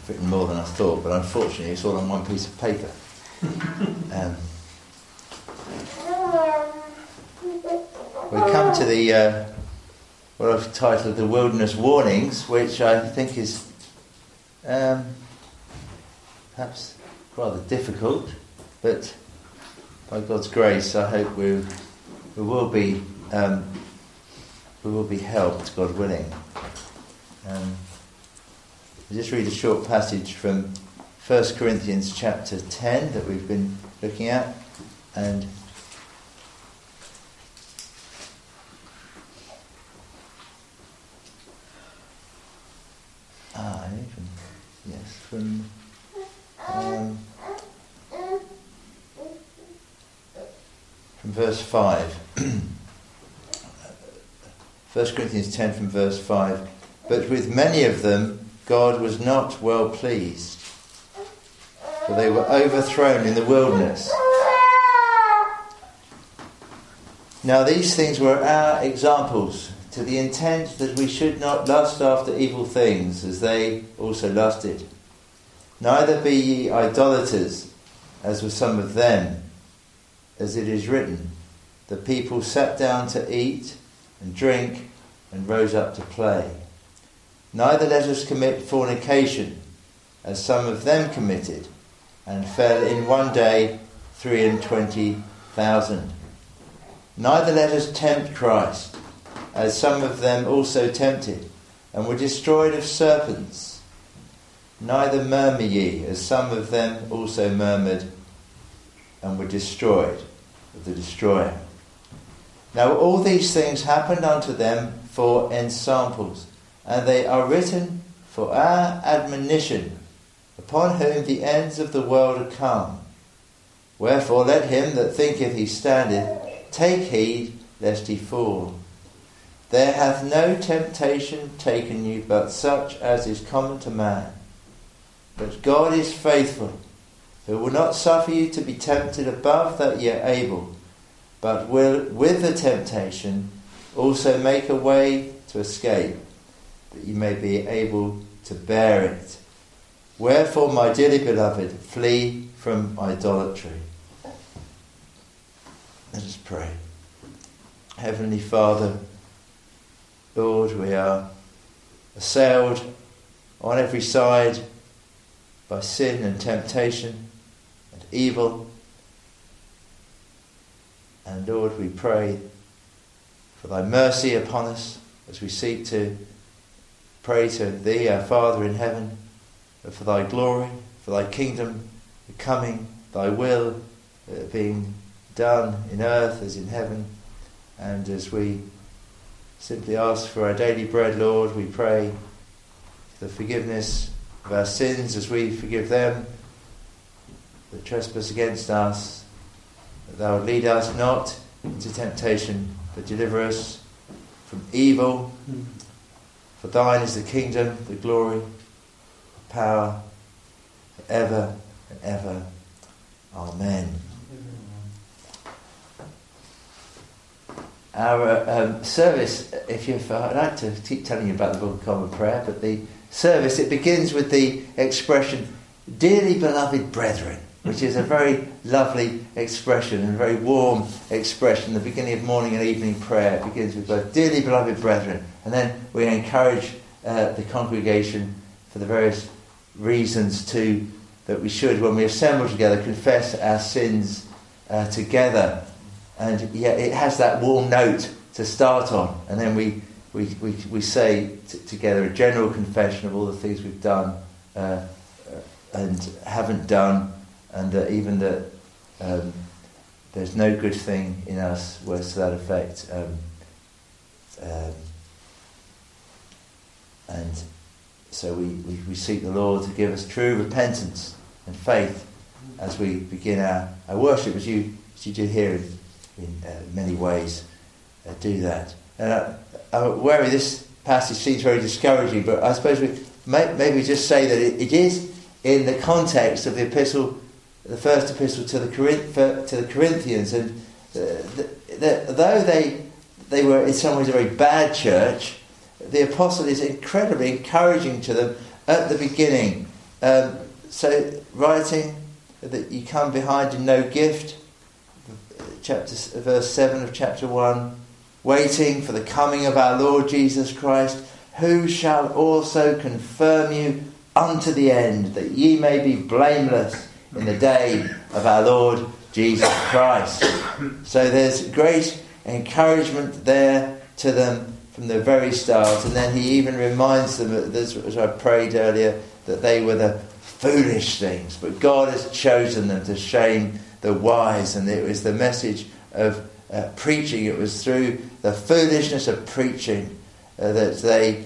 I've written more than I thought, but unfortunately it's all on one piece of paper. We come to the what I've titled the Wilderness Warnings, which I think is perhaps rather difficult, but by God's grace I hope we will be helped, God willing. I'll just read a short passage from 1 Corinthians chapter 10 that we've been looking at, and from verse 5. 1 Corinthians 10 from verse 5. But with many of them God was not well pleased, for they were overthrown in the wilderness. Now these things were our examples, to the intent that we should not lust after evil things, as they also lusted. Neither be ye idolaters, as were some of them, as it is written, the people sat down to eat and drink and rose up to play. Neither let us commit fornication, as some of them committed, and fell in one day 23,000. Neither let us tempt Christ, as some of them also tempted, and were destroyed of serpents. Neither murmur ye, as some of them also murmured, and were destroyed of the destroyer. Now all these things happened unto them for ensamples, and they are written for our admonition, upon whom the ends of the world are come. Wherefore let him that thinketh he standeth take heed lest he fall. There hath no temptation taken you but such as is common to man. But God is faithful, who will not suffer you to be tempted above that ye are able, but will with the temptation also make a way to escape, that you may be able to bear it. Wherefore, my dearly beloved, flee from idolatry. Let us pray. Heavenly Father, Lord, we are assailed on every side by sin and temptation and evil. And Lord, we pray for thy mercy upon us as we seek to pray to thee, our Father in heaven, for thy glory, for thy kingdom coming, thy will being done in earth as in heaven. And as we simply ask for our daily bread, Lord, we pray for the forgiveness of our sins as we forgive them that trespass against us, that thou would lead us not into temptation, but deliver us from evil. For thine is the kingdom, the glory, the power, forever and ever. Amen. Our service, I'd like to keep telling you about the Book of Common Prayer, but the service, it begins with the expression, dearly beloved brethren, which is a very lovely expression and a very warm expression. The beginning of morning and evening prayer begins with both dearly beloved brethren, and then we encourage the congregation for the various reasons that we should, when we assemble together, confess our sins together. And yeah, it has that warm note to start on, and then we say together a general confession of all the things we've done and haven't done, and even that there's no good thing in us, words to that effect. And so we seek the Lord to give us true repentance and faith as we begin our worship, as you do here in many ways. Do that. I'm aware this passage seems very discouraging, but I suppose we maybe just say that it is in the context of the epistle, the first epistle to the Corinthians, and though they were in some ways a very bad church, the apostle is incredibly encouraging to them at the beginning, So writing that you come behind in no gift, verse 7 of chapter 1, waiting for the coming of our Lord Jesus Christ, who shall also confirm you unto the end, that ye may be blameless in the day of our Lord Jesus Christ. So there's great encouragement there to them from the very start. And then he even reminds them, as I prayed earlier, that they were the foolish things, but God has chosen them to shame the wise. And it was the message of preaching. It was through the foolishness of preaching that they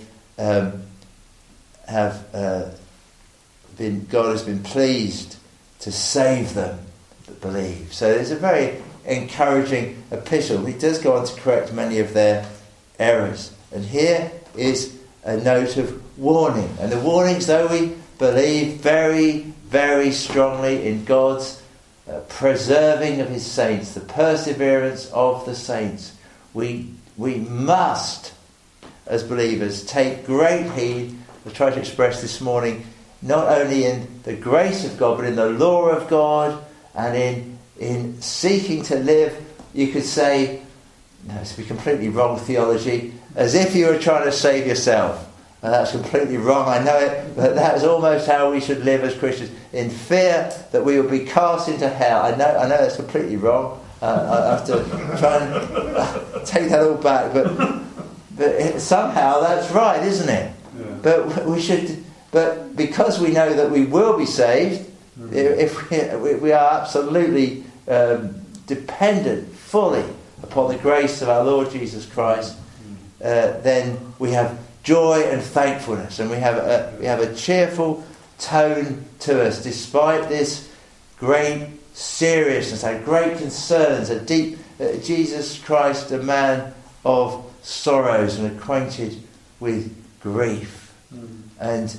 God has been pleased to save them that believe. So it's a very encouraging epistle. He does go on to correct many of their errors. And here is a note of warning. And the warnings, though we believe very, very strongly in God's preserving of his saints, the perseverance of the saints, we must, as believers, take great heed. I tried to express this morning, not only in the grace of God, but in the law of God, and in seeking to live, you could say, no, it's be completely wrong theology, as if you were trying to save yourself. And that's completely wrong, I know it, but that's almost how we should live as Christians, in fear that we will be cast into hell. I know that's completely wrong. I have to try and take that all back, but somehow that's right, isn't it? Yeah. But we should. But because we know that we will be saved, if we are absolutely dependent fully upon the grace of our Lord Jesus Christ, then we have joy and thankfulness, and we have a cheerful tone to us, despite this great seriousness, our great concerns, a deep Jesus Christ, a man of sorrows and acquainted with grief. And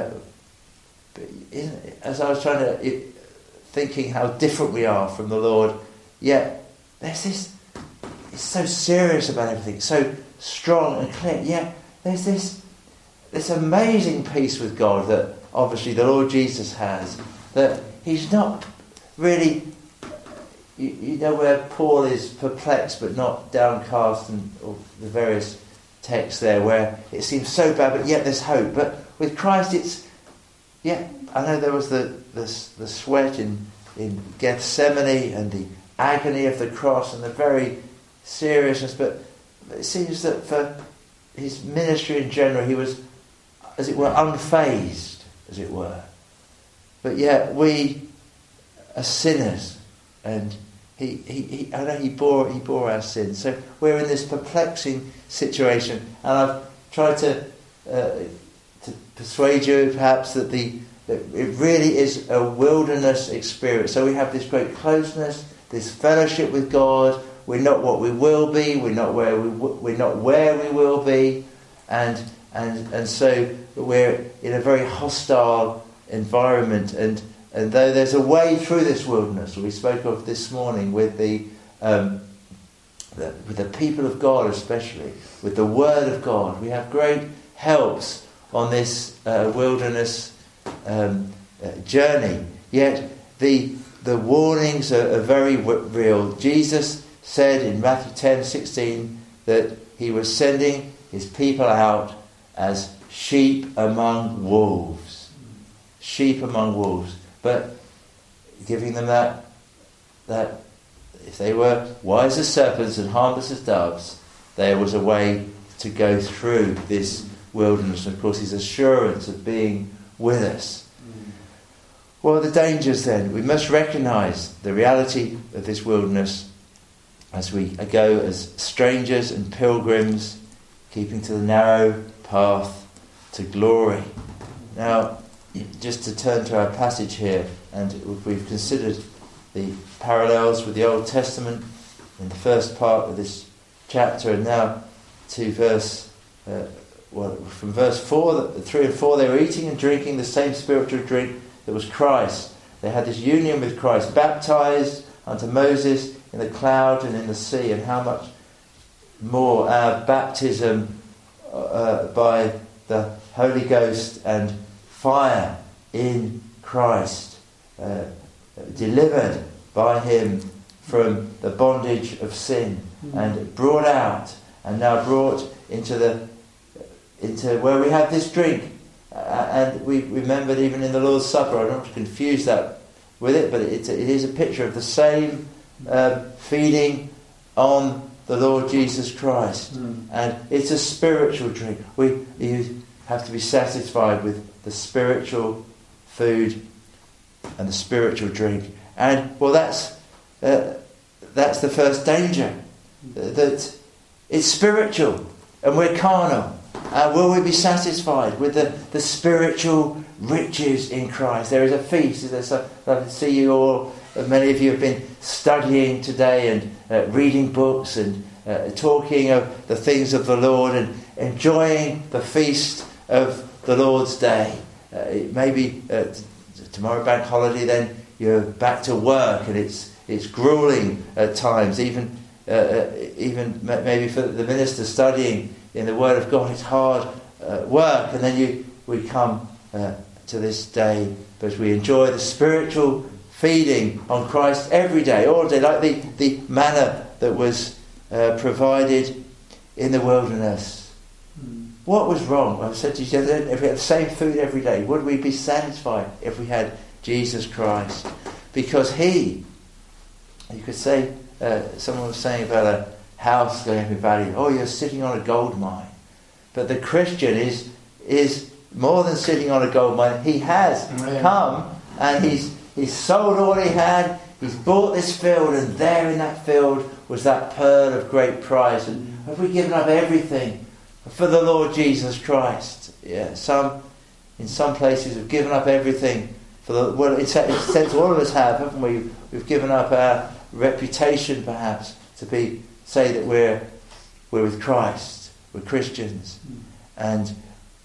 as I was thinking how different we are from the Lord, yet there's this, it's so serious about everything, so strong and clear, yet there's this amazing peace with God that obviously the Lord Jesus has, that he's not really, you know where Paul is perplexed but not downcast, and the various texts there where it seems so bad but yet there's hope. But with Christ it's, yeah, I know there was the sweat in Gethsemane and the agony of the cross and the very seriousness, but it seems that for his ministry in general he was, as it were, unfazed, as it were. But yet we are sinners, and he I know he bore our sins. So we're in this perplexing situation, and I've tried to persuade you perhaps that it really is a wilderness experience. So we have this great closeness, this fellowship with God. We're not what we will be. We're not where we will be, and so we're in a very hostile environment. And though there's a way through this wilderness, we spoke of this morning with the people of God, especially with the Word of God, we have great helps on this wilderness journey. Yet the warnings are very real. Jesus said in Matthew 10:16 that he was sending his people out as sheep among wolves. Sheep among wolves. But giving them that if they were wise as serpents and harmless as doves, there was a way to go through this wilderness. And of course his assurance of being with us. Well, the dangers then. We must recognise the reality of this wilderness as we go as strangers and pilgrims, keeping to the narrow path to glory. Now, just to turn to our passage here, and we've considered the parallels with the Old Testament in the first part of this chapter, and now to from verse 3 and 4, they were eating and drinking the same spiritual drink that was Christ. They had this union with Christ, baptized unto Moses in the cloud and in the sea, and how much more our baptism by the Holy Ghost and fire in Christ, delivered by him from the bondage of sin, and brought out, and now brought into where we have this drink. And we remembered even in the Lord's Supper, I don't want to confuse that with it, but it is a picture of the same feeding on the Lord Jesus Christ. And it's a spiritual drink. You have to be satisfied with the spiritual food and the spiritual drink. And well, that's the first danger, that it's spiritual and we're carnal. Will we be satisfied with the spiritual riches in Christ? There is a feast. I can see you all, many of you have been studying today and reading books and talking of the things of the Lord and enjoying the feast of the Lord's day. Maybe tomorrow bank holiday, then you're back to work and it's grueling at times, even maybe for the minister studying in the Word of God, it's hard work, and then we come to this day, but we enjoy the spiritual feeding on Christ every day, all day, like the manna that was provided in the wilderness. What was wrong? I said to you, if we had the same food every day, would we be satisfied if we had Jesus Christ? Because you could say, someone was saying about a house going to be valued. Oh, you're sitting on a gold mine. But the Christian is more than sitting on a gold mine. He has come and he's sold all he had. He's bought this field, and there in that field was that pearl of great price. And have we given up everything for the Lord Jesus Christ? Yeah, in some places have given up everything for the. Well, in a sense, all of us have, haven't we? We've given up our reputation, perhaps, to say that we're with Christ, we're Christians, and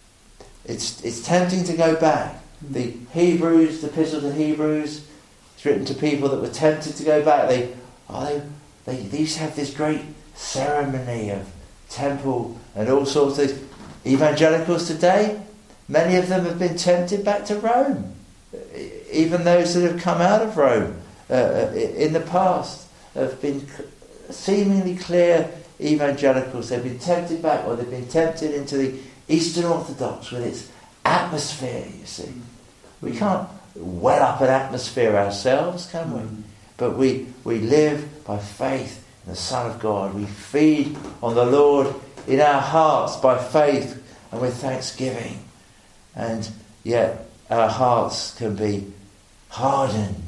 it's tempting to go back. The Epistle to Hebrews, it's written to people that were tempted to go back. They used to have this great ceremony of temple and all sorts of things. Evangelicals today, many of them have been tempted back to Rome. Even those that have come out of Rome in the past have been seemingly clear evangelicals. They've been tempted back, or they've been tempted into the Eastern Orthodox with its atmosphere, you see. We can't well up an atmosphere ourselves, can we? But we live by faith in the Son of God. We feed on the Lord in our hearts by faith and with thanksgiving. And yet our hearts can be hardened.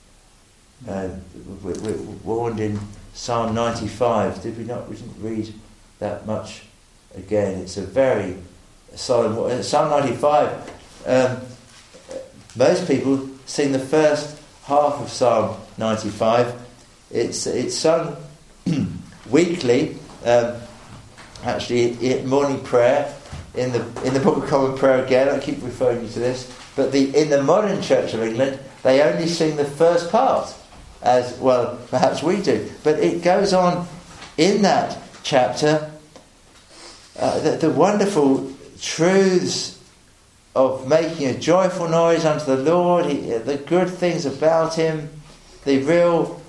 We're warned in Psalm 95. We didn't read that much again. It's a very solemn. Psalm 95. Most people sing the first half of Psalm 95. It's sung weekly. Actually, at morning prayer in the Book of Common Prayer again. I keep referring you to this. But in the modern Church of England, they only sing the first part, as well perhaps we do. But it goes on in that chapter, the wonderful truths of making a joyful noise unto the Lord, the good things about him, the real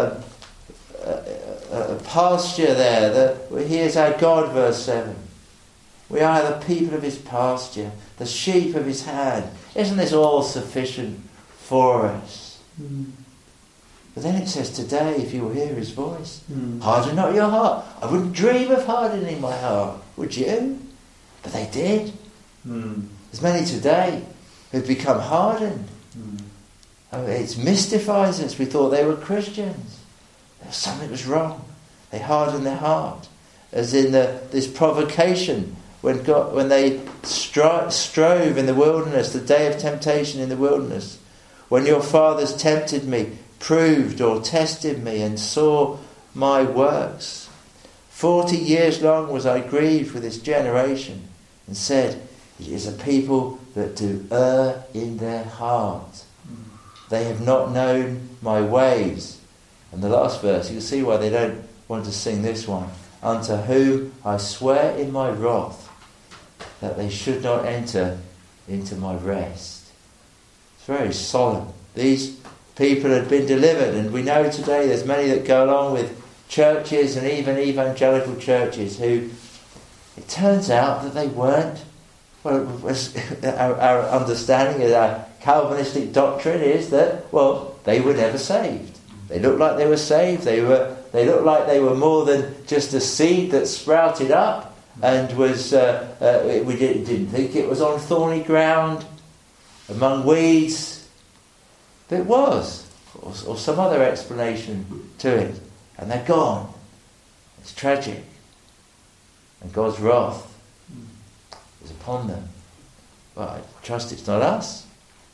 pasture there. He is our God, verse 7. We are the people of his pasture, the sheep of his hand. Isn't this all sufficient for us? But then it says, today, if you will hear his voice, harden not your heart. I wouldn't dream of hardening my heart, would you? But they did. There's many today who've become hardened. It mystifies us. We thought they were Christians. Something was wrong. They hardened their heart. As in this provocation, when they strove in the wilderness, the day of temptation in the wilderness, when your fathers tempted me, proved or tested me, and saw my works. 40 years long was I grieved with this generation, and said, it is a people that do err in their heart. They have not known my ways. And the last verse, you can see why they don't want to sing this one. Unto whom I swear in my wrath that they should not enter into my rest. It's very solemn. These people had been delivered, and we know today there's many that go along with churches and even evangelical churches who, it turns out that they weren't. Well, our understanding of our Calvinistic doctrine is that, well, they were never saved. They looked like they were saved. They looked like they were more than just a seed that sprouted up and was. We didn't think it was on thorny ground, among weeds. But it was, or some other explanation to it, and they're gone. It's tragic, and God's wrath is upon them. But I trust it's not us.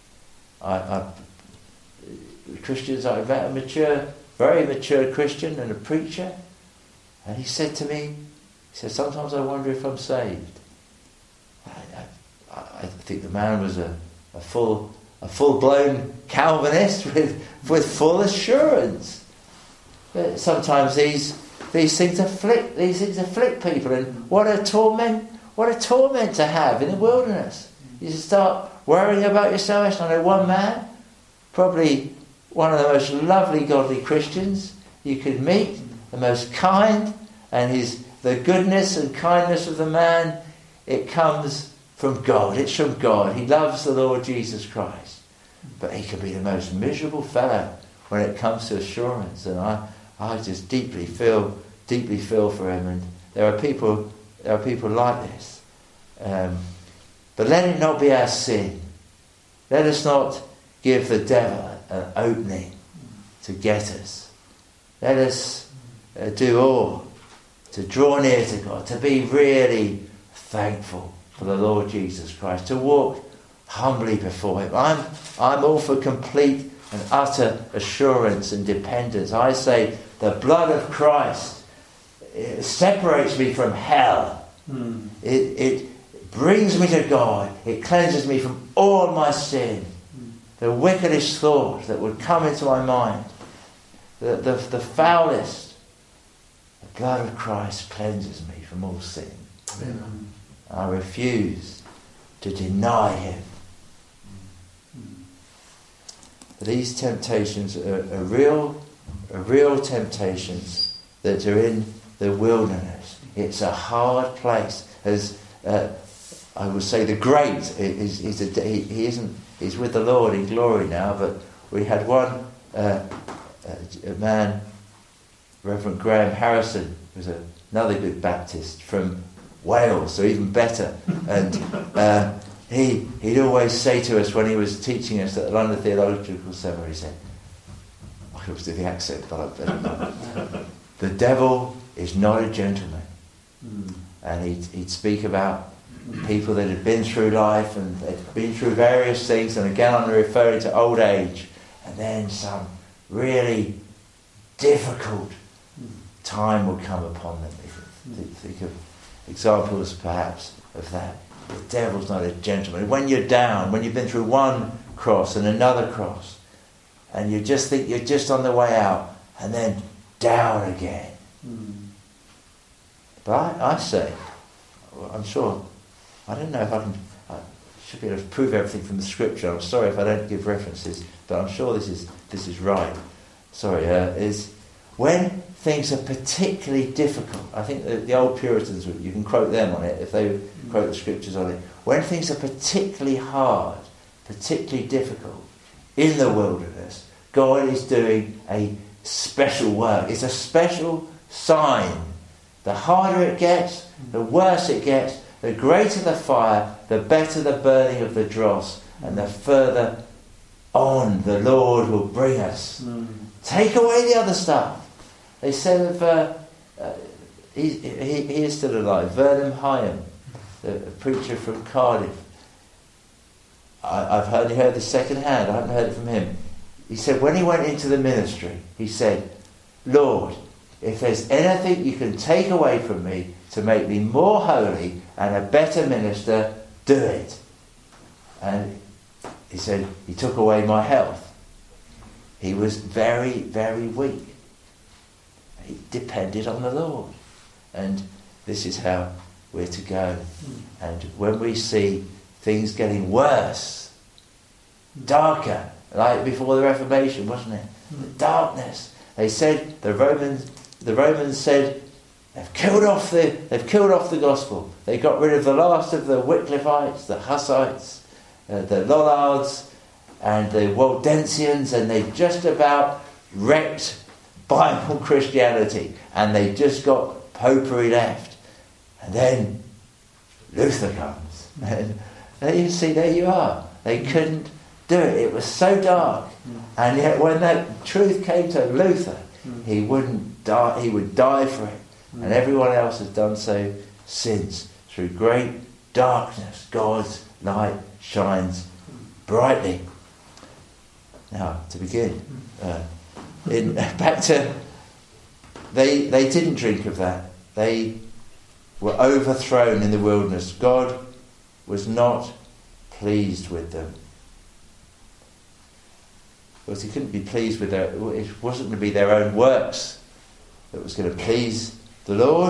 Christians, I met a very mature Christian and a preacher, and he said to me, sometimes I wonder if I'm saved. I think the man was a full-blown Calvinist with full assurance. But sometimes these things afflict people, and what a torment to have in the wilderness. You start worrying about your salvation. I know one man, probably one of the most lovely, godly Christians you could meet, the most kind, and the goodness and kindness of the man, it comes from God. It's from God. He loves the Lord Jesus Christ. But he can be the most miserable fellow when it comes to assurance. And I just deeply feel for him. And there are people like this. But let it not be our sin. Let us not give the devil an opening to get us. Let us do all to draw near to God, to be really thankful for the Lord Jesus Christ, to walk humbly before him. I'm all for complete and utter assurance and dependence. I say the blood of Christ, it separates me from hell. It brings me to God. It cleanses me from all my sin. The wickedest thought that would come into my mind, the foulest, the blood of Christ cleanses me from all sin. Amen. I refuse to deny him. These temptations are real temptations that are in the wilderness. It's a hard place. As I would say, the great he's with the Lord in glory now. But we had one a man, Reverend Graham Harrison, who's another good Baptist from Wales, so even better. And he'd always say to us when he was teaching us at the London Theological Seminary, he said, I can always do the accent, but the devil is not a gentleman. And he'd speak about people that had been through life and they'd been through various things, and again I'm referring to old age, and then some really difficult time will come upon them. Think of examples perhaps of that. The devil's not a gentleman. When you're down, when you've been through one cross and another cross, and you just think you're just on the way out, and then down again. But I say, I'm sure, I don't know if I should be able to prove everything from the scripture. I'm sorry if I don't give references, but I'm sure this is right. Sorry, is when things are particularly difficult. I think the old Puritans, you can quote them on it if they quote the scriptures on it. When things are particularly hard, particularly difficult in the wilderness, God is doing a special work. It's a special sign. The harder it gets, the worse it gets, the greater the fire, the better the burning of the dross, and the further on the Lord will bring us. Take away the other stuff. They said of he is still alive, Vernon Hyam, the preacher from Cardiff. I've only heard this second hand. I haven't heard it from him. He said when he went into the ministry, he said, Lord, if there's anything you can take away from me to make me more holy and a better minister, do it. And he said he took away my health. He was very, very weak. He depended on the Lord. And this is how we're to go. And when we see things getting worse, darker, like before the Reformation, wasn't it? The darkness. They said the Romans said they've killed off the gospel. They got rid of the last of the Wycliffites, the Hussites, the Lollards, and the Waldensians, and they just about wrecked Bible Christianity, and they just got popery left. And then Luther comes, and you see, there you are. They couldn't do it. It was so dark, and yet when that truth came to Luther, he wouldn't die. He would die for it, and everyone else has done so since. Through great darkness, God's light shines brightly. Now, to begin, back to they didn't drink of that. They were overthrown in the wilderness. God was not pleased with them. Because he couldn't be pleased with it wasn't going to be their own works that was going to please the Lord.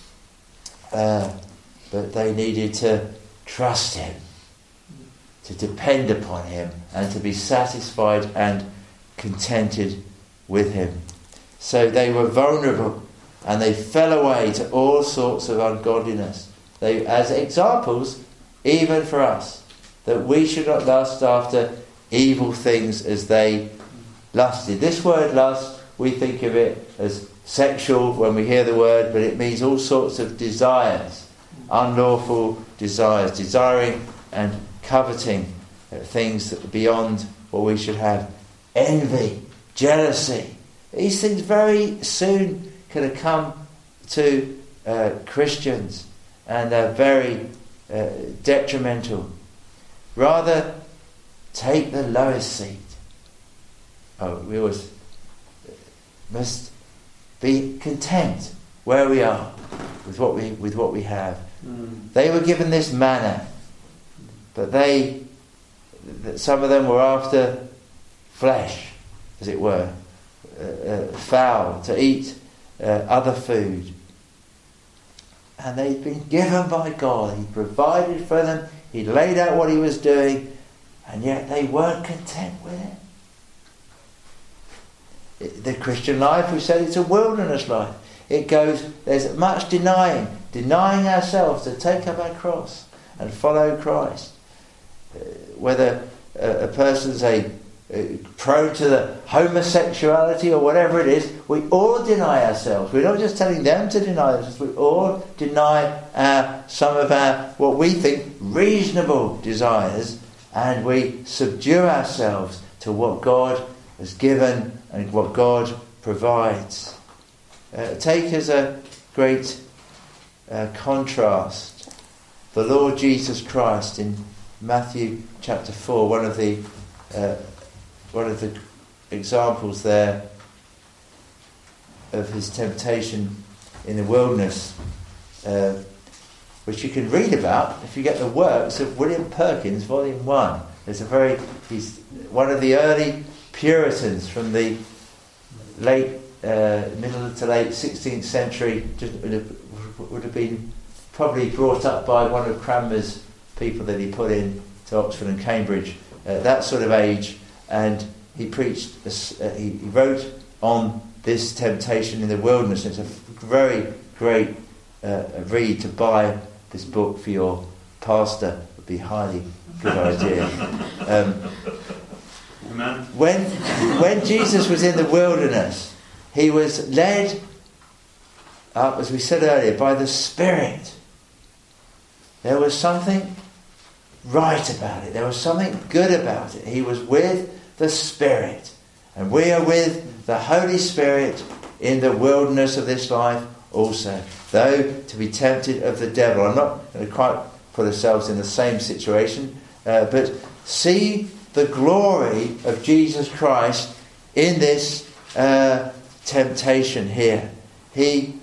But they needed to trust him, to depend upon him, and to be satisfied and contented with him. So they were vulnerable, and they fell away to all sorts of ungodliness. They, as examples, even for us, that we should not lust after evil things as they lusted. This word lust, we think of it as sexual when we hear the word, but it means all sorts of desires, unlawful desires, desiring and coveting things that are beyond what we should have. Envy, jealousy, these things very soon can come to Christians and are very detrimental. Rather, take the lowest seat. We always must be content where we are with what we have. They were given this manna, but some of them were after flesh, as it were, fowl, to eat other food. And they'd been given by God. He provided for them. He laid out what he was doing, and yet they weren't content with it. The Christian life, we said, it's a wilderness life. There's much denying ourselves to take up our cross and follow Christ. Whether a person's prone to the homosexuality or whatever it is, we all deny ourselves. We're not just telling them to deny themselves, we all deny some of our, what we think, reasonable desires, and we subdue ourselves to what God has given and what God provides. Take as a great contrast the Lord Jesus Christ in Matthew chapter 4, one of the examples there of his temptation in the wilderness, which you can read about if you get the works of William Perkins, Volume 1. He's one of the early Puritans from the middle to late 16th century. Would have been probably brought up by one of Cranmer's people that he put in to Oxford and Cambridge, that sort of age, and he preached. He wrote on this temptation in the wilderness. It's a very great read. To buy this book for your pastor would be a highly good idea. When Jesus was in the wilderness, he was led up, as we said earlier, by the Spirit. There was something right about it. There was something good about it. He was with the Spirit. And we are with the Holy Spirit in the wilderness of this life also. Though to be tempted of the devil. I'm not going to quite put ourselves in the same situation, but see the glory of Jesus Christ in this temptation here. He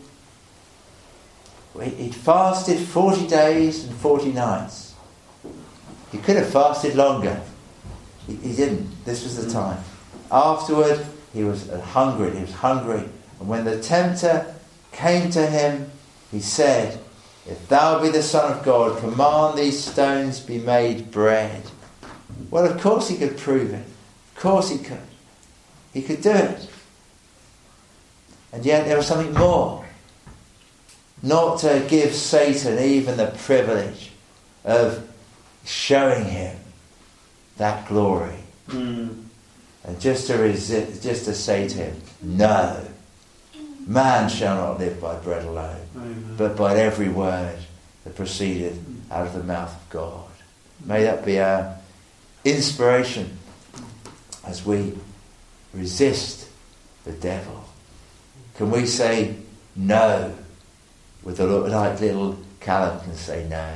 fasted 40 days and 40 nights. He could have fasted longer. He didn't. This was the time. Afterward, he was hungry. He was hungry. And when the tempter came to him, he said, "If thou be the Son of God, command these stones be made bread." Well, of course he could prove it. Of course he could. He could do it. And yet there was something more. Not to give Satan even the privilege of showing him that glory. And just to resist, just to say to him, no, man shall not live by bread alone, but by every word that proceedeth out of the mouth of God. May that be our inspiration as we resist the devil. Can we say no with a look like little Callum can say no?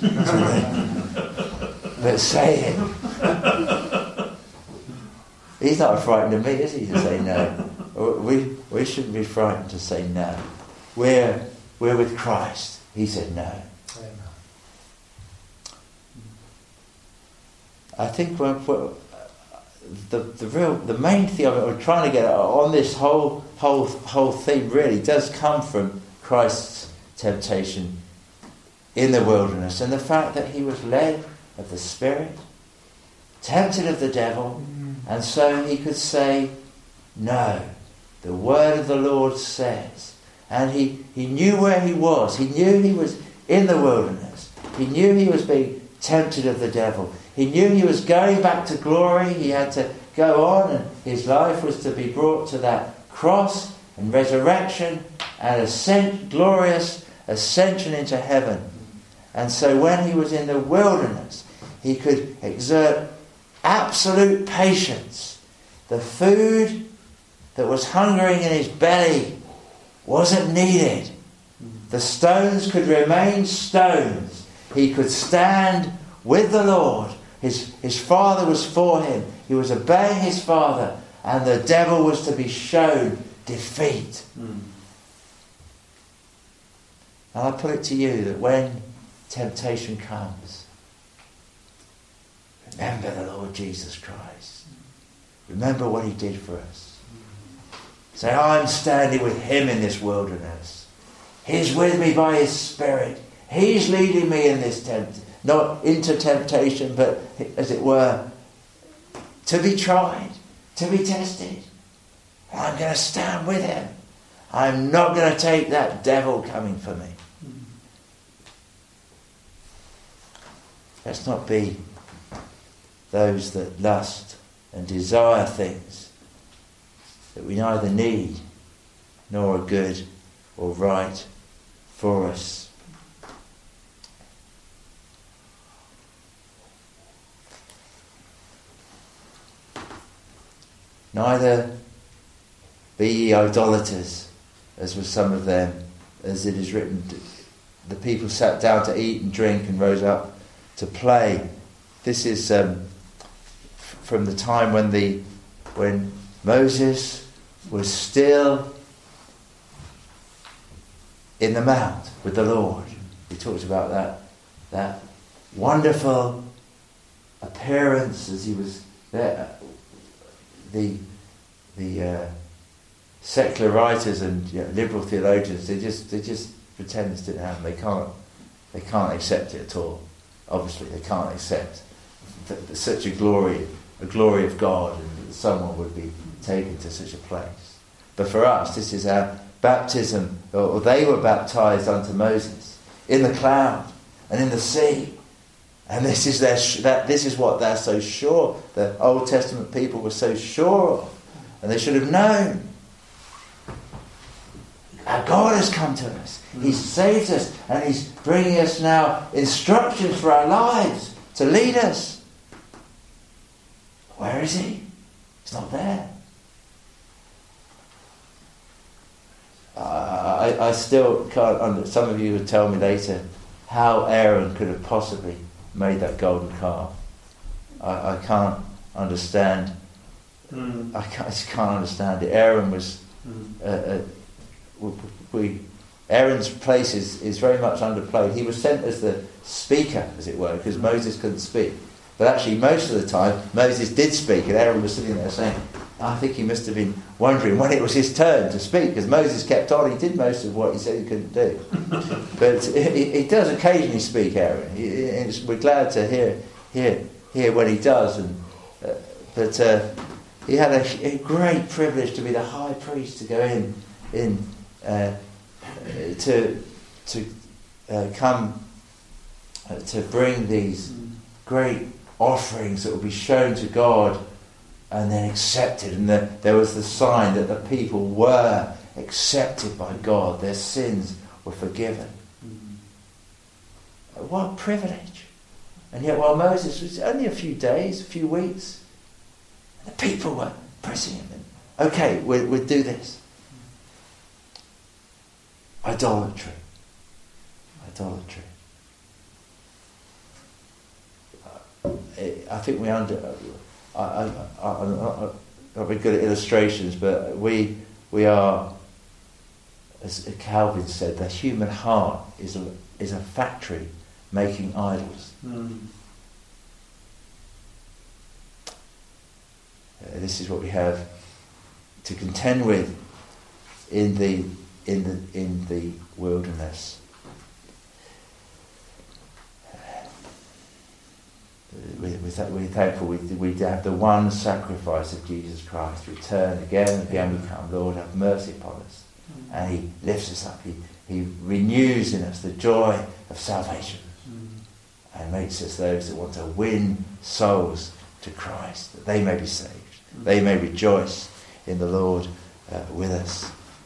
But say it. He's not frightened of me, is he, to say no? We shouldn't be frightened to say no. We're with Christ. He said no. Amen. I think the main thing I'm trying to get on this whole theme really does come from Christ's temptation in the wilderness, and the fact that he was led of the Spirit, tempted of the devil, and so he could say no. The word of the Lord says. And he knew where he was. He knew he was in the wilderness. He knew he was being tempted of the devil. He knew he was going back to glory. He had to go on, and his life was to be brought to that cross and resurrection and glorious ascension into heaven. And so when he was in the wilderness, he could exert absolute patience. The food that was hungering in his belly wasn't needed. The stones could remain stones. He could stand with the Lord. His father was for him. He was obeying his father, and the devil was to be shown defeat. And I put it to you that when temptation comes, remember the Lord Jesus Christ. Remember what he did for us. Say, I'm standing with him in this wilderness. He's with me by his Spirit. He's leading me in this not into temptation, but as it were, to be tried, to be tested. I'm going to stand with him. I'm not going to take that devil coming for me. Let's not be those that lust and desire things that we neither need nor are good or right for us. Neither be ye idolaters, as with some of them, as it is written, the people sat down to eat and drink and rose up to play. This is from the time when Moses was still in the mount with the Lord. We talked about that wonderful appearance as he was there. The secular writers and liberal theologians, they just pretend this didn't happen. They can't accept it at all. Obviously, they can't accept such a glory of God, and that someone would be taken to such a place. But for us, this is our baptism, or they were baptized unto Moses in the cloud and in the sea, and this is what they're so sure. The Old Testament people were so sure of, and they should have known. Our God has come to us. He's saved us, and he's bringing us now instructions for our lives to lead us. Where is he? He's not there. I still can't. Some of you will tell me later how Aaron could have possibly made that golden calf. I can't understand. I just can't understand it. Aaron was. Aaron's place is very much underplayed. He was sent as the speaker, as it were, because Moses couldn't speak. But actually, most of the time, Moses did speak, and Aaron was sitting there saying, I think he must have been wondering when it was his turn to speak, because Moses kept on. He did most of what he said he couldn't do. But he does occasionally speak, Aaron. We're glad to hear here when he does, but he had a great privilege to be the high priest, to go in to come to bring these great offerings that would be shown to God and then accepted, and there was the sign that the people were accepted by God, their sins were forgiven. What a privilege. And yet while Moses was only a few days, a few weeks, the people were pressing him. Okay, we'll do this. Idolatry. I think we I'm not very good at illustrations, but we are, as Calvin said, the human heart is a factory making idols. This is what we have to contend with in the wilderness. We're thankful we have the one sacrifice of Jesus Christ. We turn again and again, we come, Lord, have mercy upon us. And he lifts us up, he renews in us the joy of salvation, and makes us those that want to win souls to Christ, that they may be saved, they may rejoice in the Lord with us.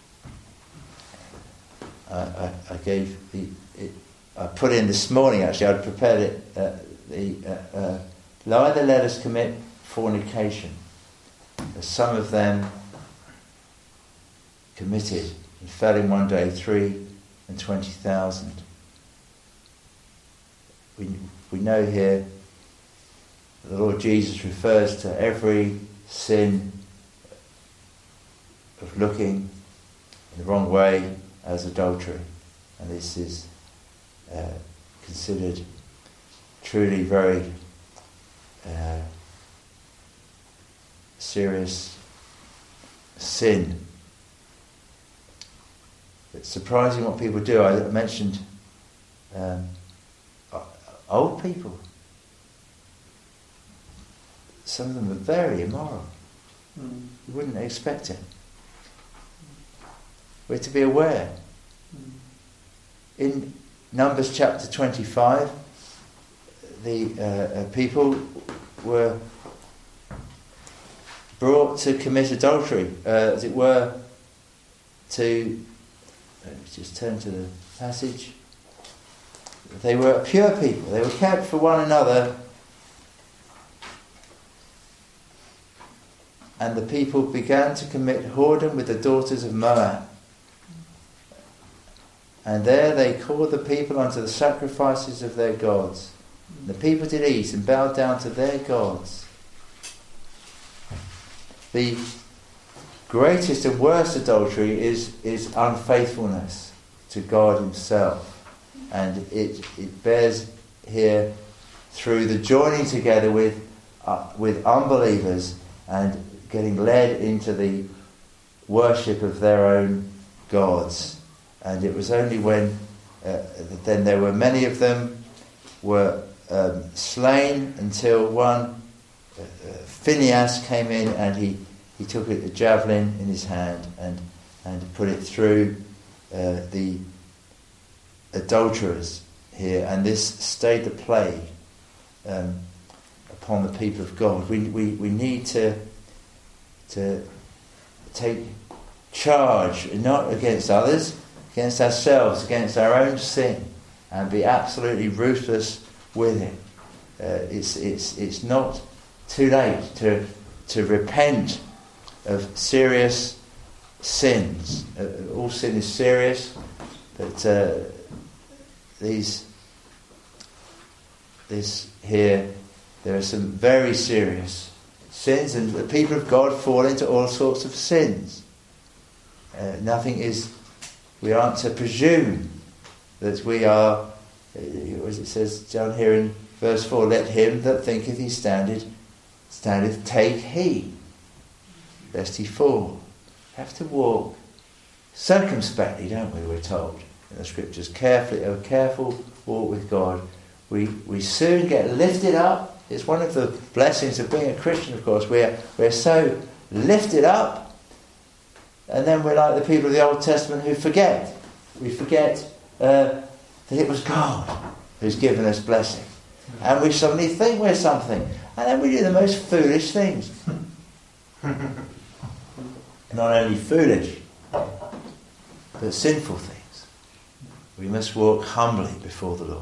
I put in this morning, actually, I'd prepared it, neither let us commit fornication, as some of them committed and fell in one day 320,000. We know here that the Lord Jesus refers to every sin of looking in the wrong way as adultery, and this is considered truly very serious sin. It's surprising what people do. I mentioned old people. Some of them are very immoral. You wouldn't expect it. We're to be aware. In Numbers chapter 25, the people were brought to commit adultery, as it were, to... Let me just turn to the passage. They were a pure people. They were kept for one another. And the people began to commit whoredom with the daughters of Moab. And there they called the people unto the sacrifices of their gods. And the people did eat and bowed down to their gods. The greatest and worst adultery is unfaithfulness to God himself. And it bears here through the joining together with unbelievers and getting led into the worship of their own gods. And it was only when then there were many of them were slain until one Phinehas came in, and he took a javelin in his hand and put it through the adulterers here, and this stayed the plague upon the people of God. We need to take charge, not against others, against ourselves, against our own sin, and be absolutely ruthless with it. It's not too late to repent of serious sins. All sin is serious, but this here, there are some very serious sins, and the people of God fall into all sorts of sins. We aren't to presume that we are, as it says down here in verse 4, let him that thinketh he standeth take heed, lest he fall. We have to walk circumspectly, don't we, we're told in the scriptures. A careful walk with God. We soon get lifted up It's one of the blessings of being a Christian, of course. We're so lifted up, and then we're like the people of the Old Testament who forget. We forget that it was God who's given us blessing. And we suddenly think we're something. And then we do the most foolish things. Not only foolish, but sinful things. We must walk humbly before the Lord.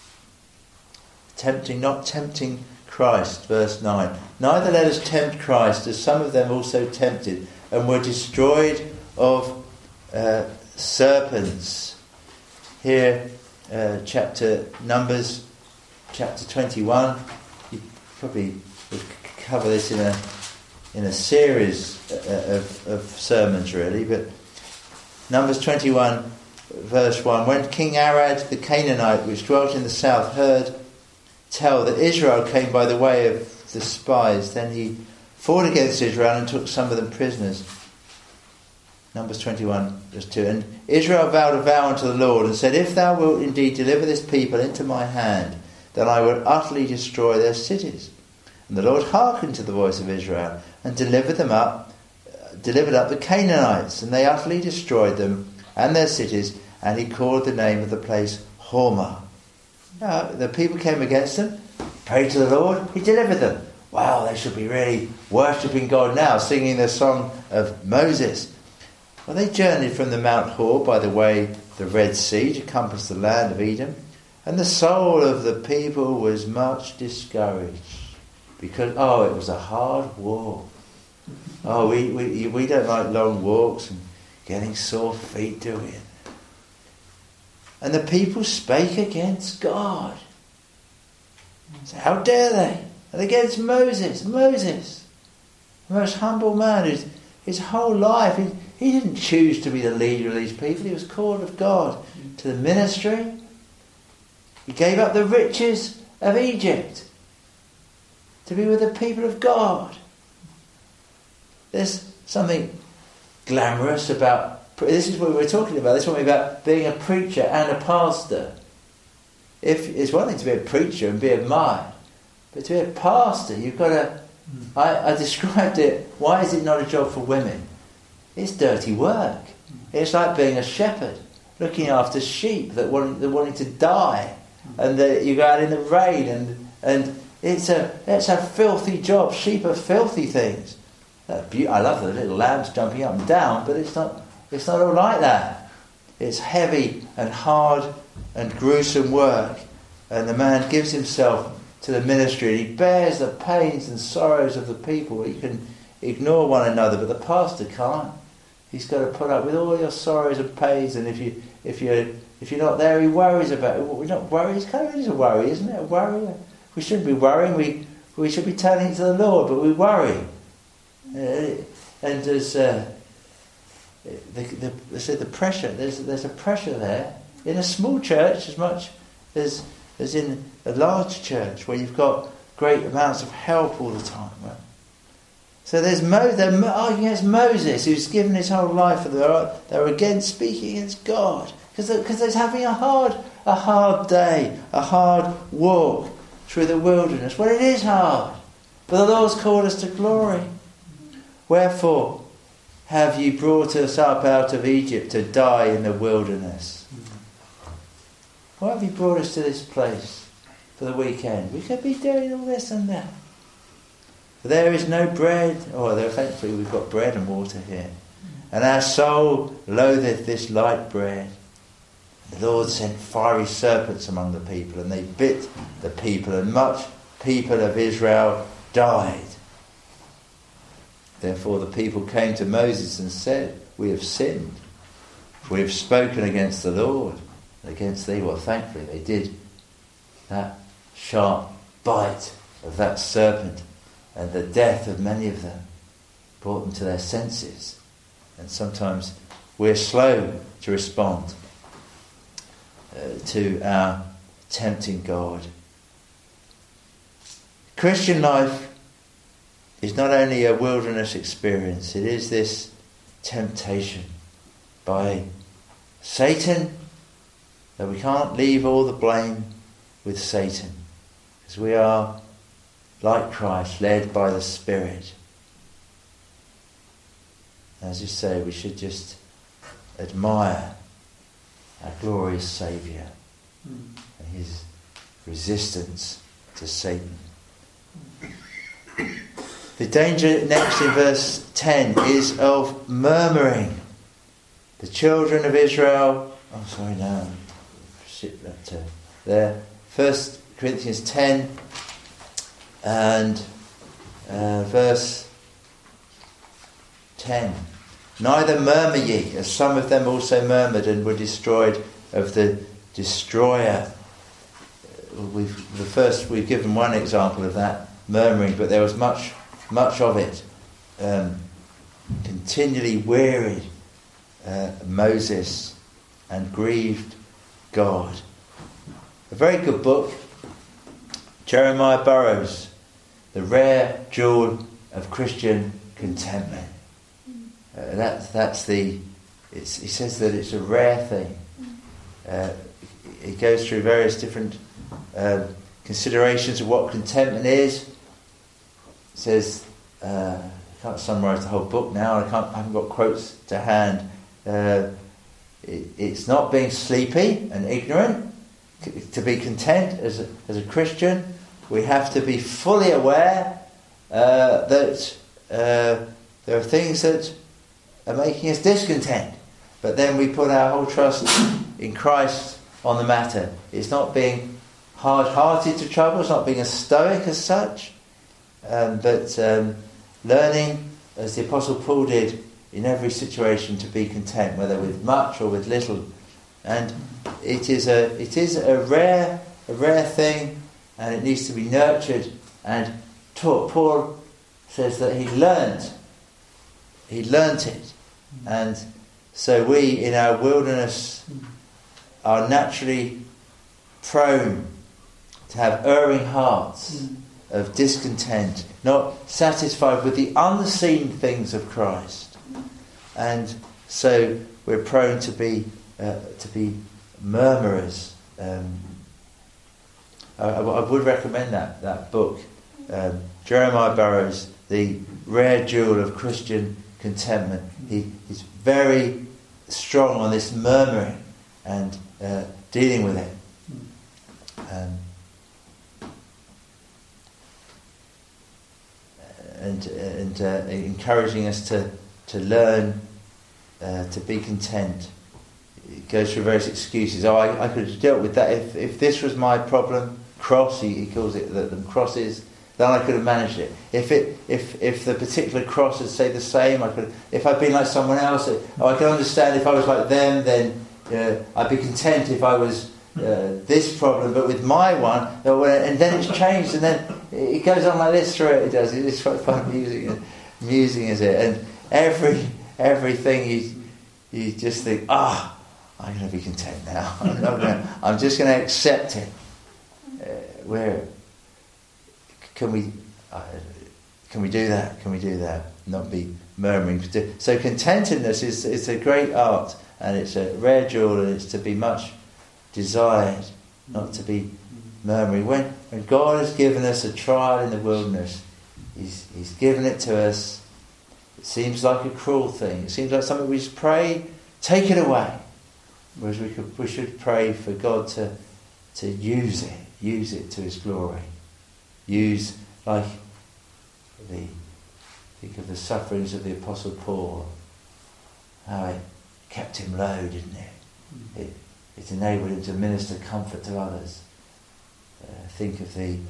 Not tempting Christ, verse 9. Neither let us tempt Christ, as some of them also tempted, and were destroyed of serpents. Here, Numbers, chapter 21. You probably would cover this in a series of sermons, really. But Numbers 21, verse 1. When King Arad the Canaanite, which dwelt in the south, heard tell that Israel came by the way of the spies, then he fought against Israel and took some of them prisoners. Numbers 21, verse 2. And Israel vowed a vow unto the Lord and said, if thou wilt indeed deliver this people into my hand, then I will utterly destroy their cities. And the Lord hearkened to the voice of Israel and delivered up the Canaanites, and they utterly destroyed them and their cities, and he called the name of the place Hormah. Now, the people came against them, prayed to the Lord, he delivered them. Wow, they should be really worshipping God now, singing the song of Moses. Well, they journeyed from the Mount Hor by the way of the Red Sea to compass the land of Edom, and the soul of the people was much discouraged, because, it was a hard walk. We don't like long walks and getting sore feet, do we? And the people spake against God. So how dare they? And against Moses, the most humble man, his whole life, he didn't choose to be the leader of these people. He was called of God to the ministry. He gave up the riches of Egypt to be with the people of God. There's something glamorous about, this is what we're talking about, this is what we're about being a preacher and a pastor. If it's one thing to be a preacher and be admired, but to be a pastor, you've got to, I described it, why is it not a job for women? It's dirty work. It's like being a shepherd, looking after sheep that wanting to die, and you go out in the rain, and it's a filthy job. Sheep are filthy things. I love the little lambs jumping up and down, but it's not all like that. It's heavy and hard and gruesome work, and the man gives himself to the ministry, and he bears the pains and sorrows of the people. He can ignore one another, but the pastor can't. He's got to put up with all your sorrows and pains, and if you're not there, he worries about it. We're not worried. It's kind of a worry, isn't it? A worry. We shouldn't be worrying. We should be turning to the Lord, but we worry. And there's the pressure. There's a pressure there in a small church as much as in a large church where you've got great amounts of help all the time. Right? So they're arguing against Moses, who's given his whole life, and they're against speaking against God because they're having a hard day, a hard walk through the wilderness. Well, it is hard, but the Lord's called us to glory. Wherefore have ye brought us up out of Egypt to die in the wilderness? Why have you brought us to this place for the weekend? We could be doing all this and that. There is no bread. Thankfully we've got bread and water here. And our soul loatheth this light bread. The Lord sent fiery serpents among the people, and they bit the people, and much people of Israel died. Therefore the people came to Moses and said, we have sinned. We have spoken against the Lord and against thee. Well, thankfully they did. That sharp bite of that serpent and the death of many of them brought them to their senses. And sometimes we're slow to respond to our tempting God. Christian life is not only a wilderness experience, it is this temptation by Satan, that we can't leave all the blame with Satan, because we are like Christ, led by the Spirit. As you say, we should just admire our glorious Saviour and his resistance to Satan. The danger next in verse 10 is of murmuring. The children of Israel... there. 1 Corinthians 10 and verse 10. Neither murmur ye, as some of them also murmured and were destroyed of the destroyer. We've given one example of that, murmuring, but there was much of it. Continually wearied Moses and grieved God. A very good book, Jeremiah Burroughs, The Rare Jewel of Christian Contentment. He says that it's a rare thing. It goes through various different considerations of what contentment is. It says, I can't summarise the whole book now. I haven't got quotes to hand. It's not being sleepy and ignorant. To be content as a Christian, we have to be fully aware that there are things that are making us discontent. But then we put our whole trust in Christ on the matter. It's not being hard-hearted to trouble. It's not being a stoic as such. But learning, as the Apostle Paul did, in every situation to be content, whether with much or with little. And it is a rare thing, and it needs to be nurtured and taught. Paul says that he learnt it, and so we in our wilderness are naturally prone to have erring hearts of discontent, not satisfied with the unseen things of Christ, and so we're prone to be murmurers. I would recommend that book, Jeremiah Burroughs, The Rare Jewel of Christian Contentment. He's very strong on this murmuring and dealing with it. And encouraging us to learn to be content. It goes through various excuses. I could have dealt with that if this was my problem. Cross, he calls it the crosses. Then I could have managed it. If the particular cross is say the same, I could. If I'd been like someone else, I can understand. If I was like them, then I'd be content if I was this problem. But with my one, and then it's changed, and then it goes on like this through it. It does. It's quite fun, amusing, is it? And everything you just think, I'm going to be content now. I'm just going to accept it. Where can we do that? Can we do that? Not be murmuring. So contentedness is a great art, and it's a rare jewel, and it's to be much desired, not to be murmuring. When God has given us a trial in the wilderness, He's given it to us. It seems like a cruel thing. It seems like something we just pray, take it away. Whereas we should pray for God to use it to His glory. Think of the sufferings of the Apostle Paul, how it kept him low, didn't it? It enabled him to minister comfort to others. Think of the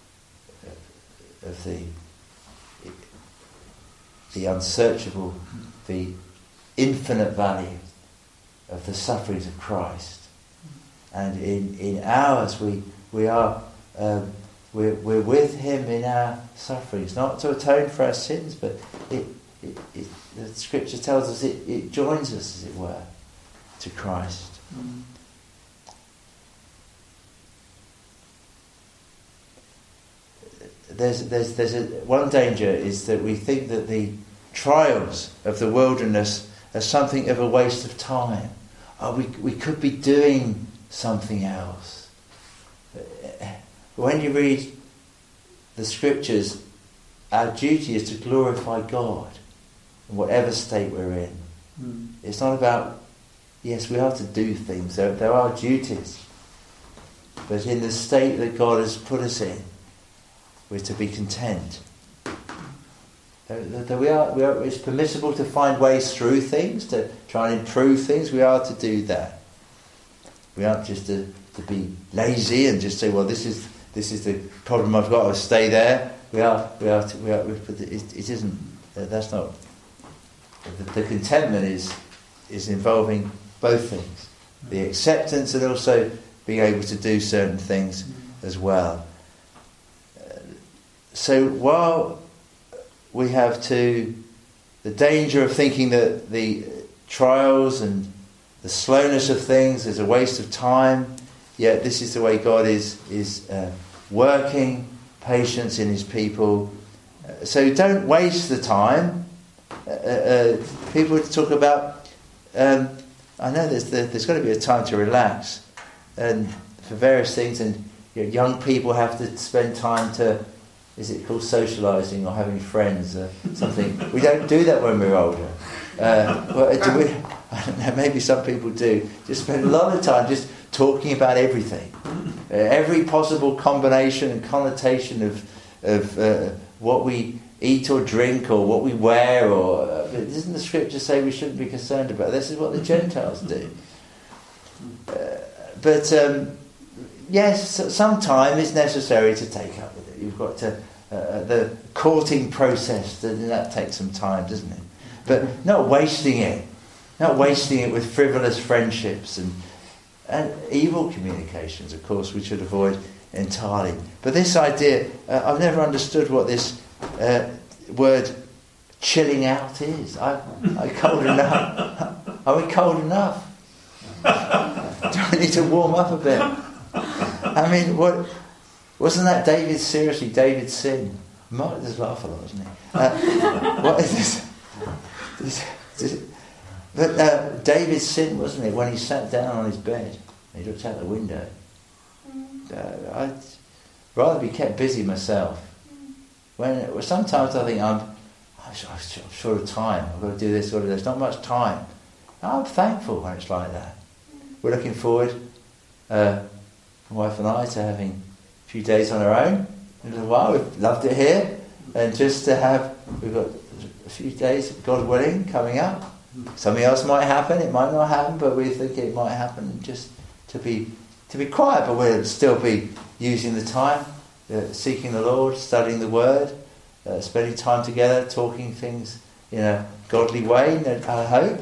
unsearchable, the infinite value of the sufferings of Christ. And in ours, we are we're with Him in our sufferings, not to atone for our sins, but the Scripture tells us it joins us, as it were, to Christ. One danger is that we think that the trials of the wilderness are something of a waste of time. We could be doing something else. When you read the Scriptures, our duty is to glorify God in whatever state we're in. It's not about, yes, we are to do things, there are duties, but in the state that God has put us in, we're to be content. It's permissible to find ways through things, to try and improve things. We are to do that. We aren't just to be lazy and just say, well, this is the problem I've got, I'll stay there. It isn't, that's not, the contentment is involving both things. The acceptance and also being able to do certain things as well. So while we have the danger of thinking that the trials and the slowness of things is a waste of time, yet this is the way God is working patience in his people. So don't waste the time. People talk about, I know there's got to be a time to relax and for various things, and young people have to spend time to, is it called socialising or having friends or something? We don't do that when we're older. Do we? I don't know, maybe some people do. Just spend a lot of time just talking about everything. Every possible combination and connotation of what we eat or drink or what we wear. Doesn't the Scripture say we shouldn't be concerned about? This is what the Gentiles do. Yes, some time is necessary to take up with it. You've got to the courting process, that takes some time, doesn't it? But not wasting it with frivolous friendships and evil communications. Of course, we should avoid entirely. But this idea, I've never understood what this word chilling out is. Are we cold enough? Are we cold enough? Do I need to warm up a bit? I mean, wasn't that David's sin? Mark does laugh a lot, doesn't he? What is this? But David's sin, wasn't it, when he sat down on his bed and he looked out the window? I'd rather be kept busy myself. Sometimes I think I'm short of time. I've got to do this, there's not much time. I'm thankful when it's like that. We're looking forward, my wife and I, to having a few days on our own in a little while. We've loved it here, and just to have, we've got a few days, God willing, coming up. Something else might happen, it might not happen, but we think it might happen, just to be quiet, but we'll still be using the time, seeking the Lord, studying the Word, spending time together, talking things in a godly way, I hope.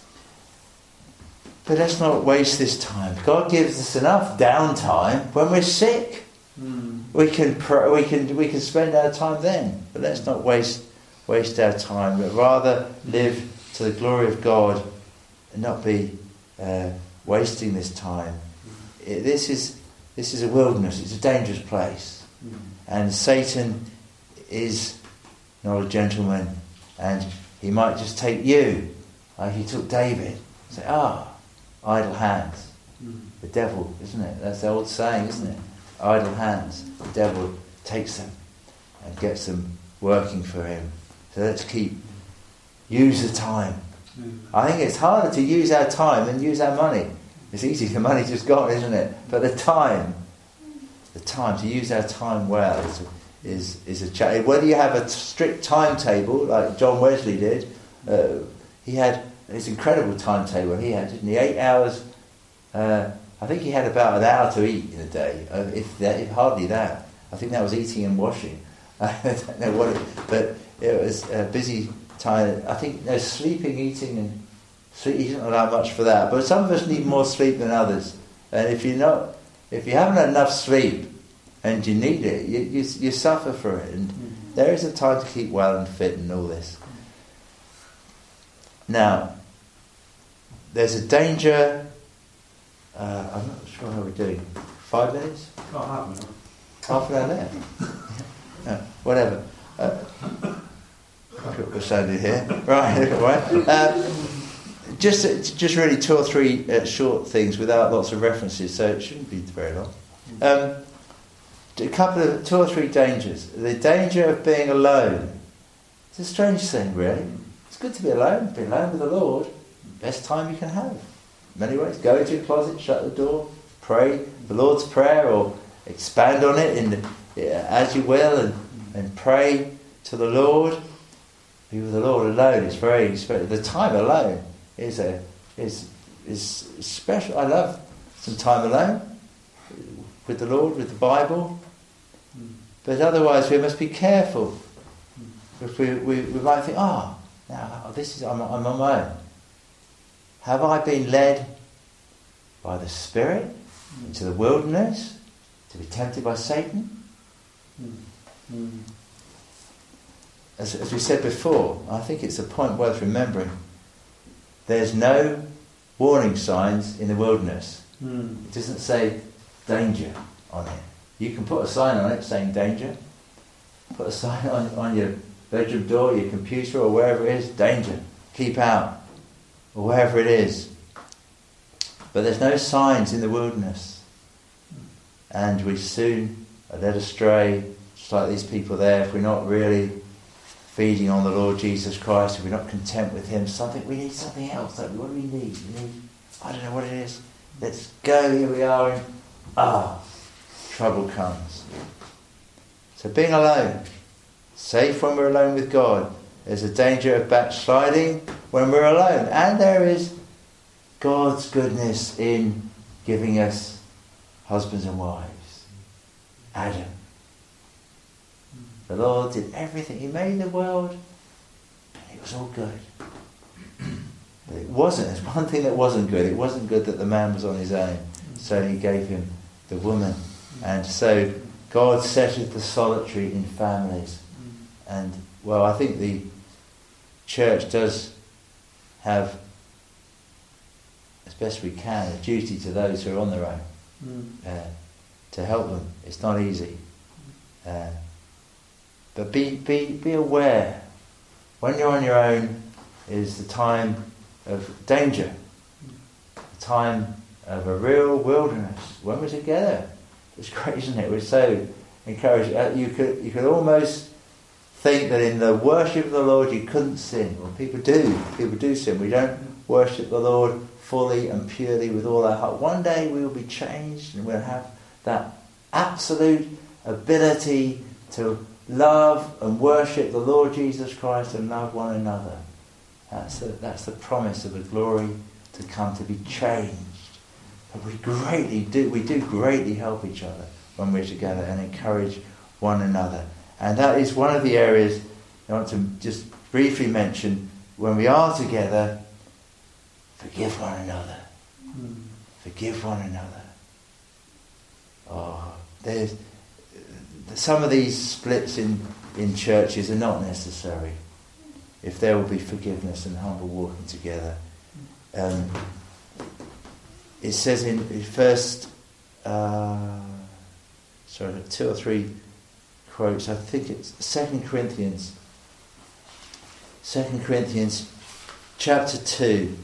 But let's not waste this time. God gives us enough downtime when we're sick. We can spend our time then, but let's not waste our time, but rather live to the glory of God and not be wasting this time. This is a wilderness. It's a dangerous place, and Satan is not a gentleman, and he might just take you, like he took David. Say, idle hands. The devil, isn't it? That's the old saying, isn't it? Idle hands. The devil takes them and gets them working for him. So let's use the time. I think it's harder to use our time than use our money. It's easy, the money's just gone, isn't it? But the time, to use our time well is a challenge. Whether you have a strict timetable, like John Wesley did, he had this incredible timetable he had, didn't he? 8 hours, I think he had about an hour to eat in a day, if hardly that. I think that was eating and washing. I don't know what but it was a busy time. I think there's sleeping, eating, and sleep. He doesn't allow much for that. But some of us need more sleep than others. And if you haven't had enough sleep and you need it, you suffer for it. And there is a time to keep well and fit and all this. Now, there's a danger. I'm not sure how we're doing. 5 minutes? Half an hour left. Whatever. We're standing here. Right. Just really 2 or 3 short things without lots of references, so it shouldn't be very long. two or three dangers. The danger of being alone. It's a strange thing, really. It's good to be alone with the Lord. Best time you can have. In many ways. Go into your closet, shut the door, pray the Lord's Prayer, or expand on it as you will, and pray to the Lord. Be with the Lord alone is very special. The time alone is special. I love some time alone with the Lord, with the Bible. But otherwise we must be careful. If we might think, now I'm on my own. Have I been led by the Spirit into the wilderness to be tempted by Satan? As we said before, I think it's a point worth remembering. There's no warning signs in the wilderness. It doesn't say danger on it. You can put a sign on it saying danger. Put a sign on your bedroom door, your computer, or wherever it is, danger, keep out, or wherever it is. But there's no signs in the wilderness. And we soon are led astray, just like these people there, if we're not really feeding on the Lord Jesus Christ, if we're not content with Him. We need something else, don't we? What do we need? I don't know what it is. Let's go, here we are, and trouble comes. So being alone, safe when we're alone with God. There's a danger of backsliding when we're alone. And there is God's goodness in giving us husbands and wives. Adam. The Lord did everything. He made the world, and it was all good. But it wasn't. There's one thing that wasn't good. It wasn't good that the man was on his own. So He gave him the woman. And so God settled the solitary in families. And, well, I think the church does have, as best we can, a duty to those who are on their own, to help them. It's not easy. But be aware. When you're on your own is the time of danger, the time of a real wilderness. When we're together, it's great, isn't it? We're so encouraged. You could almost think that in the worship of the Lord you couldn't sin. Well, people do sin. We don't worship the Lord fully and purely with all our heart. One day we will be changed and we'll have that absolute ability to love and worship the Lord Jesus Christ and love one another. That's the promise of the glory to come, to be changed. But we do greatly help each other when we're together and encourage one another. And that is one of the areas I want to just briefly mention. When we are together, forgive one another. Forgive one another. There's some of these splits in churches are not necessary if there will be forgiveness and humble walking together. It says in first, two or three quotes. I think it's 2 Corinthians chapter 2.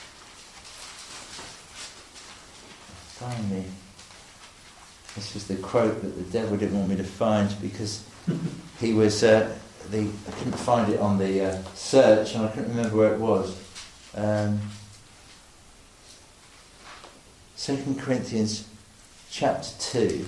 Finally, this is the quote that the devil didn't want me to find because he was. I couldn't find it on the search, and I couldn't remember where it was. 2 Corinthians chapter 2.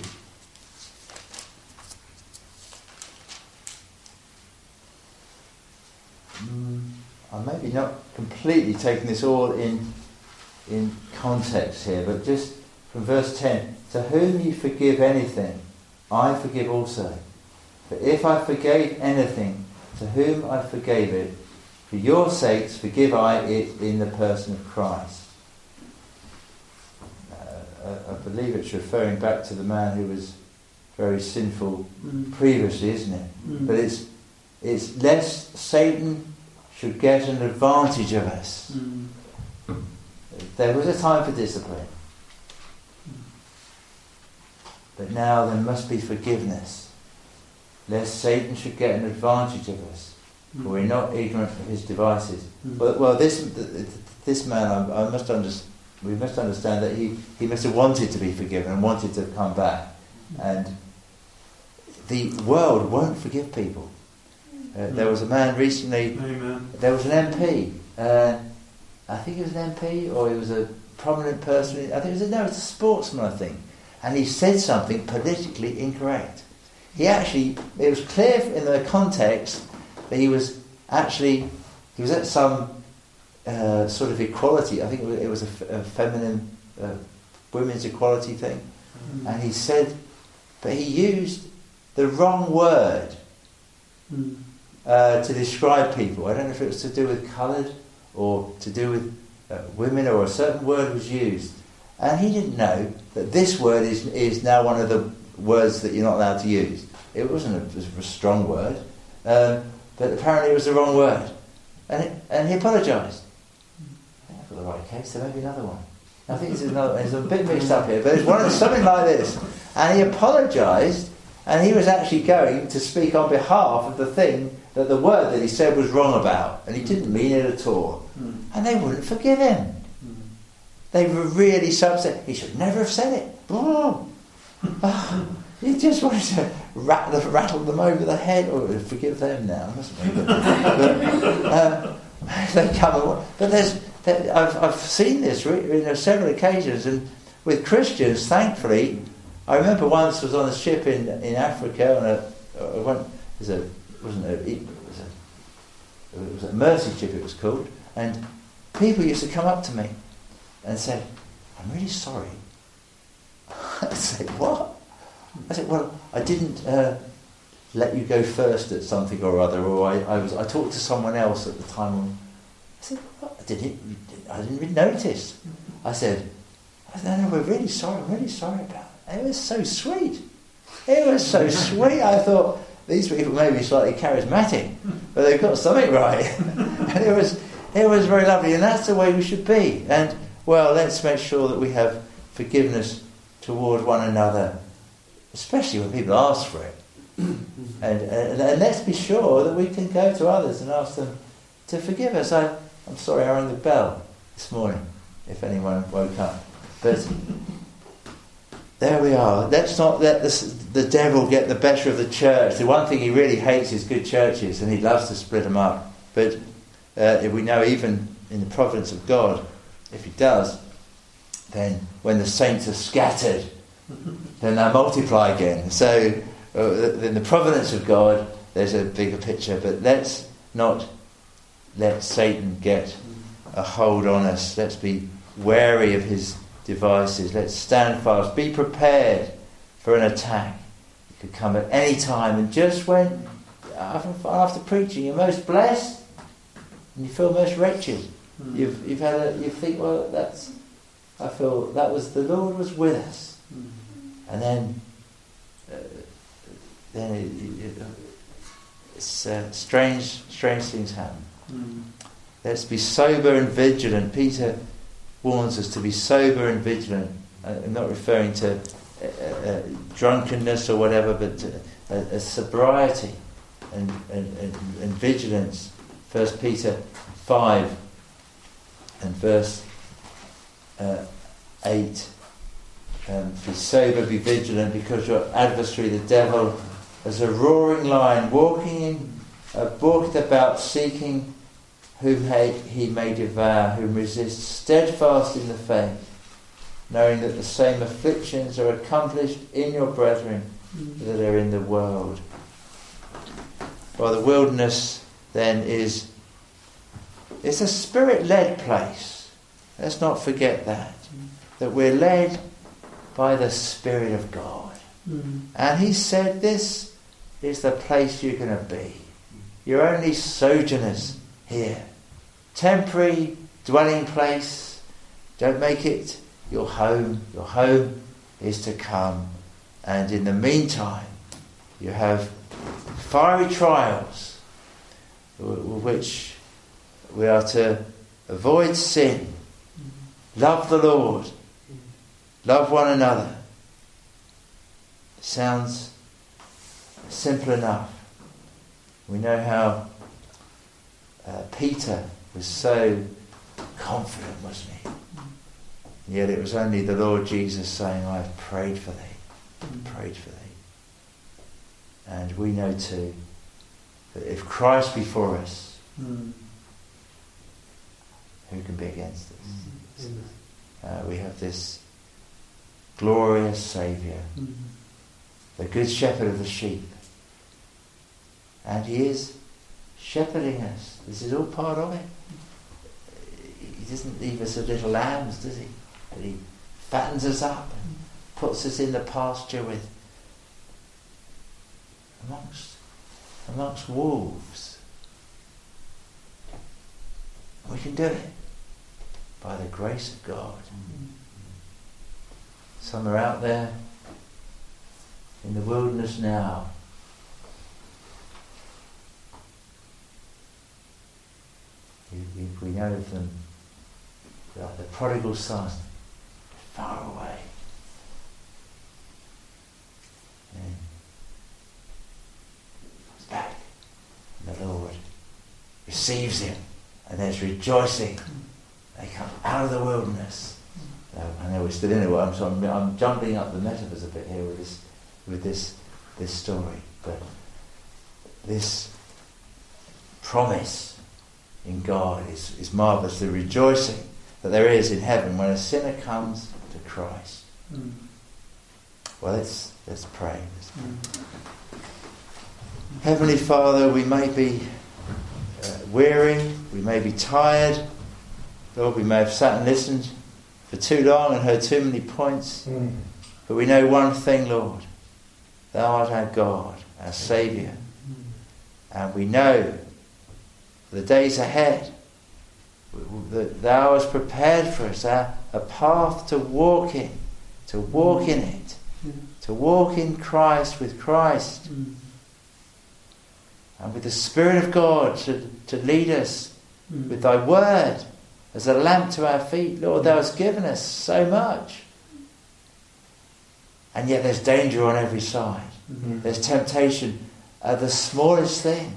I'm maybe not completely taking this all in context here, but just from verse 10. To whom you forgive anything, I forgive also. But if I forgave anything, to whom I forgave it, for your sakes forgive I it in the person of Christ. I believe it's referring back to the man who was very sinful previously, isn't it? But it's lest Satan should get an advantage of us. There was a time for discipline. But now there must be forgiveness, lest Satan should get an advantage of us, for we're not ignorant of his devices. Well, this man, we must understand that he must have wanted to be forgiven and wanted to come back, and the world won't forgive people. There was a man recently. Amen. There was an MP. I think he was an MP, or he was a prominent person. I think it was a sportsman, I think. And he said something politically incorrect. It was clear in the context that he was at some sort of equality. I think it was a feminine, women's equality thing. Mm. And he said, but he used the wrong word to describe people. I don't know if it was to do with coloured or to do with women, or a certain word was used. And he didn't know that this word is now one of the words that you're not allowed to use. It wasn't a strong word, but apparently it was the wrong word. And he apologised. I think I've got the right case, there may be another one. I think it's a bit mixed up here, but it's something like this. And he apologised, and he was actually going to speak on behalf of the thing that the word that he said was wrong about, and he didn't mean it at all. And they wouldn't forgive him. They were really so upset. He should never have said it. He just wanted to rattle them over the head, or forgive them now. They come. But I've seen this several occasions, and with Christians, thankfully. I remember once I was on a ship in Africa, it was a mercy ship, it was called, and people used to come up to me and say, "I'm really sorry." I said, "What?" I said, "Well, I didn't let you go first at something or other, or I talked to someone else at the time." I said, "What? I didn't really notice." I said, "No, we're really sorry. I'm really sorry about it." It was so sweet. It was so sweet. I thought, these people may be slightly charismatic, but they've got something right. And it was very lovely, and that's the way we should be. And, well, let's make sure that we have forgiveness toward one another, especially when people ask for it. And let's be sure that we can go to others and ask them to forgive us. I'm sorry, I rang the bell this morning, if anyone woke up. But there we are. Let's not let the devil get the better of the church. The one thing he really hates is good churches, and he loves to split them up. But if we know, even in the providence of God, if he does, then when the saints are scattered, then they'll multiply again. So in the providence of God, there's a bigger picture. But let's not let Satan get a hold on us. Let's be wary of his devices. Let's stand fast. Be prepared for an attack. It could come at any time. And just when, after preaching, you're most blessed and you feel most wretched. You think, well, I feel that was the Lord was with us. And then strange things happen. Let's be sober and vigilant. Peter warns us to be sober and vigilant. I'm not referring to drunkenness or whatever, but a sobriety and vigilance. 1 Peter 5 and verse 8. Be sober, be vigilant, because your adversary, the devil, as a roaring lion, walketh about, seeking whom he may devour, whom resists steadfast in the faith, knowing that the same afflictions are accomplished in your brethren that are in the world. Well, the wilderness then it's a spirit-led place. Let's not forget that we're led by the Spirit of God. And he said, this is the place you're going to be. You're only sojourners here. Temporary dwelling place. Don't make it your home. Your home is to come. And in the meantime, you have fiery trials, which we are to avoid sin, love the Lord, love one another. It sounds simple enough. We know how Peter was so confident, wasn't he? And yet it was only the Lord Jesus saying, I have prayed for thee. Prayed for thee. And we know too that if Christ be for us, who can be against us? We have this glorious Saviour, the good shepherd of the sheep. And he is shepherding us. This is all part of it. He doesn't leave us as little lambs, does he? But he fattens us up and puts us in the pasture with amongst wolves. We can do it by the grace of God. Some are out there in the wilderness now. We know of them like the prodigal son, far away. And comes back, and the Lord receives him, and there's rejoicing. They come out of the wilderness. I know we're still in it, so I'm jumping up the metaphors a bit here with this story, but this promise in God is marvellous. The rejoicing that there is in heaven when a sinner comes to Christ. Well, let's pray. Heavenly Father, we may be weary, we may be tired. Lord, we may have sat and listened for too long and heard too many points. But we know one thing, Lord. Thou art our God, our Saviour. And we know the days ahead that Thou hast prepared for us a path to walk in, it, to walk in Christ, with Christ. And with the Spirit of God to lead us with Thy Word as a lamp to our feet. Lord, Thou hast given us so much. And yet there's danger on every side. There's temptation at the smallest thing.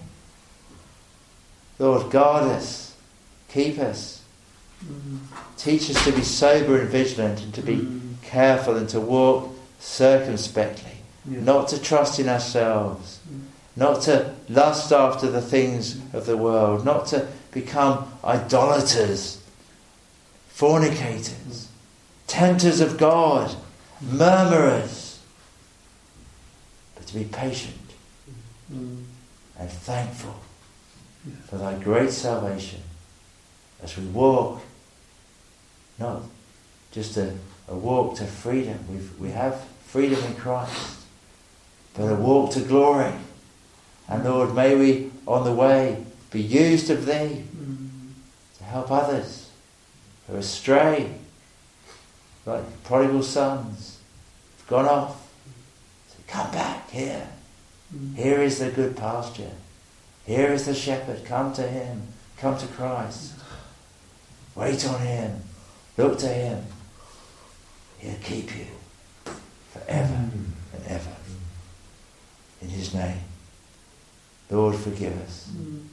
Lord, guard us. Keep us. Teach us to be sober and vigilant, and to be careful, and to walk circumspectly. Not to trust in ourselves. Not to lust after the things of the world. Not to become idolaters, fornicators, tempters of God, murmurers, but to be patient and thankful for Thy great salvation as we walk, not just a walk to freedom. We have freedom in Christ, but a walk to glory. And Lord, may we on the way be used of Thee to help others who are astray, like prodigal sons, have gone off. So come back here. Here is the good pasture. Here is the shepherd. Come to Him. Come to Christ. Wait on Him. Look to Him. He'll keep you forever and ever. In His name. Lord, forgive us.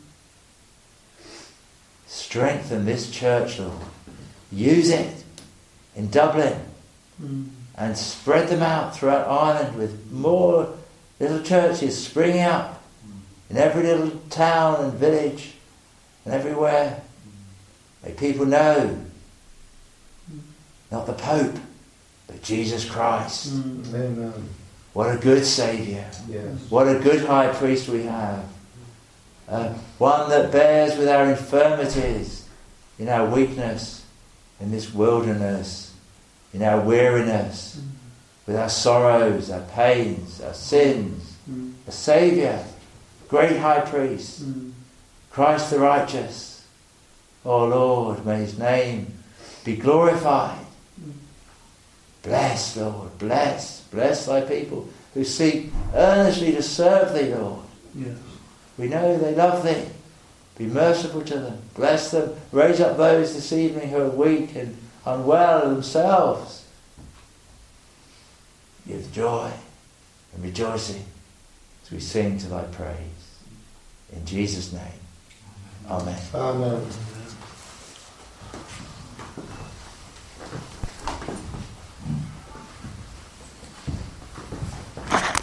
Strengthen this church, Lord. Use it in Dublin and spread them out throughout Ireland with more little churches springing up in every little town and village and everywhere. May people know not the Pope, but Jesus Christ. Amen. What a good Saviour. Yes. What a good High Priest we have. One that bears with our infirmities, in our weakness, in this wilderness, in our weariness, with our sorrows, our pains, our sins. A Saviour, great High Priest, Christ the righteous. Oh Lord, may His name be glorified. Bless, Lord, bless Thy people who seek earnestly to serve Thee, Lord. Yes. We know they love Thee. Be merciful to them. Bless them. Raise up those this evening who are weak and unwell themselves. Give joy and rejoicing as we sing to Thy praise. In Jesus' name. Amen. Amen.